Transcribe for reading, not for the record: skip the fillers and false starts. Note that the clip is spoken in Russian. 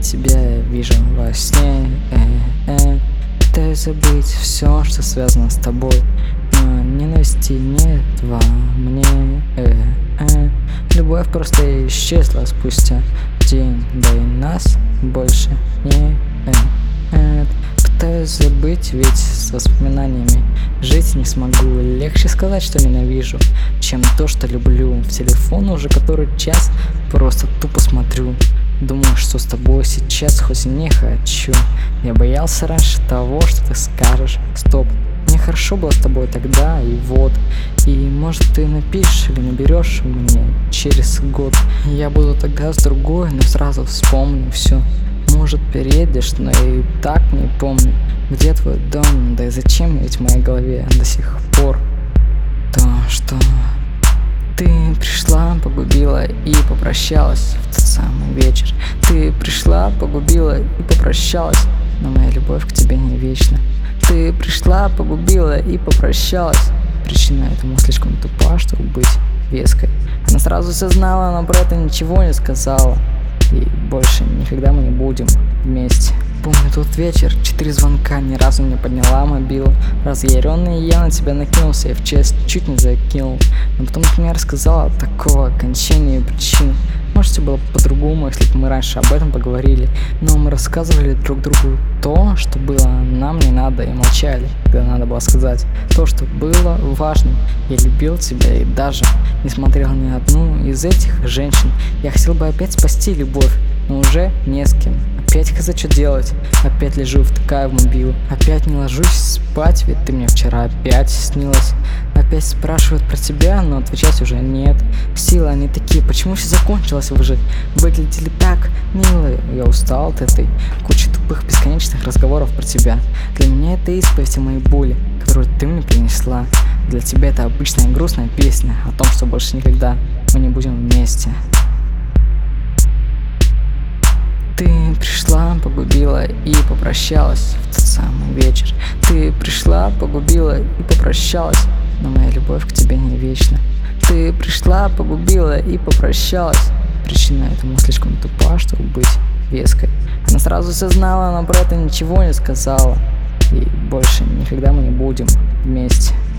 тебя вижу во сне. Пытаюсь забыть все, что связано с тобой, но ненависти нет во мне. Любовь просто исчезла спустя день, да и нас больше нет. Пытаюсь забыть, ведь с воспоминаниями жить не смогу. Легче сказать, что ненавижу, чем то, что люблю. В телефон уже который час просто тупо смотрю. Думаю, что с тобой сейчас хоть и не хочу. Я боялся раньше того, что ты скажешь: стоп, мне хорошо было с тобой тогда, и вот. И может ты напишешь или наберешь мне через год. Я буду тогда с другой, но сразу вспомню все. Может переедешь, но я и так не помню, где твой дом, да и зачем ведь в моей голове до сих пор то, что ты пришла, погубила и попрощалась в тот самый вечер. Ты пришла, погубила и попрощалась, но моя любовь к тебе не вечна. Ты пришла, погубила и попрощалась. Причина этому слишком тупа, чтобы быть веской. Она сразу все знала, но про это ничего не сказала. И больше никогда мы не будем вместе. Помню тот вечер, 4 звонка, ни разу не подняла мобилу. Разъяренный я на тебя накинулся и в честь чуть не закинул. Но потом ты мне рассказала такого окончания и причин. Может, все было по-другому, если бы мы раньше об этом поговорили. Но мы рассказывали друг другу то, что было нам не надо, и молчали, когда надо было сказать то, что было важным. Я любил тебя и даже не смотрел ни на одну из этих женщин. Я хотел бы опять спасти любовь, но уже не с кем. Опять хз что делать, опять лежу втыкая в мобилу. Опять не ложусь спать, ведь ты мне вчера опять снилась. Опять спрашивают про тебя, но отвечать уже нет силы. Они такие: почему все закончилось, вы же выглядели так мило. Я устал от этой кучи тупых бесконечных разговоров про тебя. Для меня это исповедь о моей боли, которую ты мне принесла. Для тебя это обычная грустная песня о том, что больше никогда мы не будем вместе. Ты пришла, погубила и попрощалась в тот самый вечер. Ты пришла, погубила и попрощалась, но моя любовь к тебе не вечна. Ты пришла, погубила и попрощалась. Причина этому слишком тупа, чтобы быть веской. Она сразу все знала, но про это ничего не сказала. И больше никогда мы не будем вместе.